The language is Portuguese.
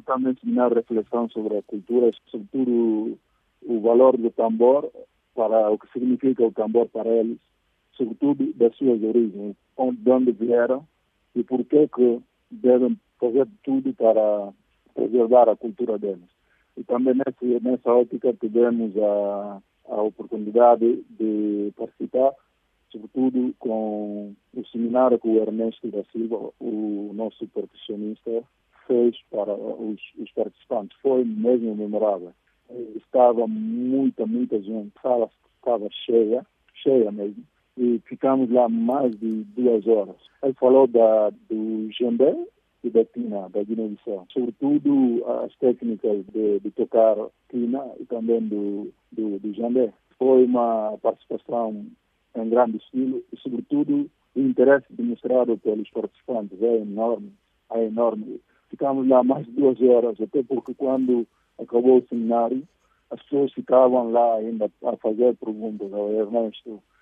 também ensinar reflexão sobre a cultura, sobretudo o valor do tambor, para o que significa o tambor para eles, sobretudo das suas origens, de onde vieram e por que devem fazer tudo para preservar a cultura deles. E também nessa ótica tivemos a oportunidade de participar, sobretudo com o seminário que o Ernesto da Silva, o nosso percussionista, fez para os participantes. Foi mesmo memorável. Estava muita gente, a sala estava cheia mesmo, e ficamos lá mais de 2 horas. Ele falou do jambé e da tina, da Guiné-Bissau. Sobretudo as técnicas de tocar tina e também do jambé. Foi uma participação em grande estilo e, sobretudo, o interesse demonstrado pelos participantes é enorme. Ficamos lá mais de 2 horas, até porque quando acabou o seminário, as pessoas ficavam lá ainda a fazer perguntas ao Ernesto